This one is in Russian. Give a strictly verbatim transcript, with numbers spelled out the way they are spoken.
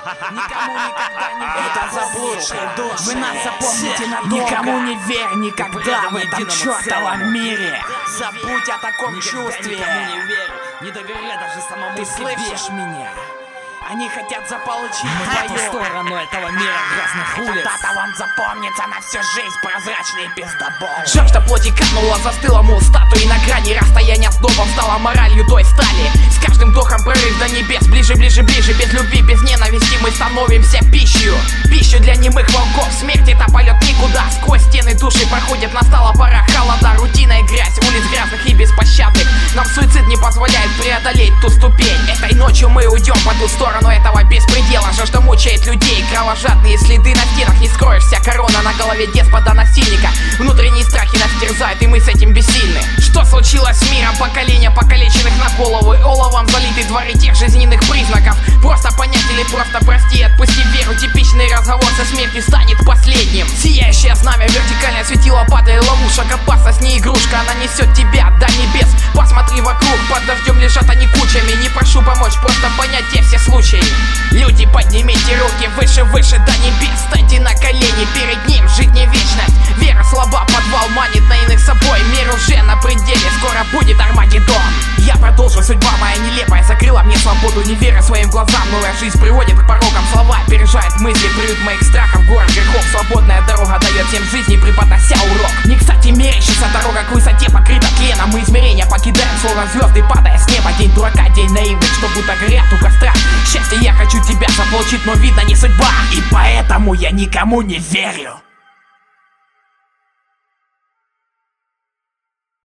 Никому никогда не верь. Это заблудшие души. Вы нас запомните надолго. Никому не верь никогда в этом чертовом мире. Забудь о таком чувстве. Никому не верь. Не доверяй даже самому Ты себе. слышишь меня? Они хотят заполучить Мы по ту твое. сторону этого мира грязных улиц. Когда-то вам запомнится на всю жизнь прозрачный пиздобол. Жажда плоти капнула, застыла, мол, статуи на грани. Расстояние с добом стало моралью той стали. С каждым вдохом прорыв до небес. Ближе, ближе, ближе, без любви, без ненависти мы становимся пищей. Пищу для немых волков. Смерть это полет никуда. Сквозь стены души проходит, настала пора холода. Рутина и грязь, улиц грязных и беспощадных. Нам суицид не позволяет преодолеть ту ступень. Этой ночью мы уйдем по ту сторону этого беспредела. Жажда мучает людей, кровожадные следы на стенах. Не скроешься, корона на голове деспота-насильника. Внутренние страхи нас терзают, и мы с этим бессильны. Что случилось с миром? Поколения покалеченных на головы. Оловом залиты дворы тех жизненных признаков. Просто понять или просто прости, отпусти веру. Типичный разговор со смертью станет последним. Сияющее знамя, вертикальное светило, падает ловушек. Опасность не игрушка, она несет тебя до небес. Посмотри вокруг, под дождем лежат они кучами. Не прошу помочь, просто понять те все случаи. Люди, поднимите руки выше, выше до небес. Станьте на колени, перед ним жить не вечность. Вера слаба, подвал манит на иных собой. Мир уже на пределе, скоро будет Армагеддон. Я продолжу, судьба моя нелепая закрыла мне свободу. Не веря своим глазам, новая жизнь приводит к порогам. Слова опережают мысли, приют моих страхов. Город грехов, свободная дорога дает всем жизни, преподнося урок. Не кстати мерещится дорога к высоте, покрыта тленом. Мы измерения покидаем, словно звезды, падая с неба. День дурака, день наивных, что будто горят у костра. Счастье я хочу тебя заполучить, но видно не судьба. И поэтому я никому не верю.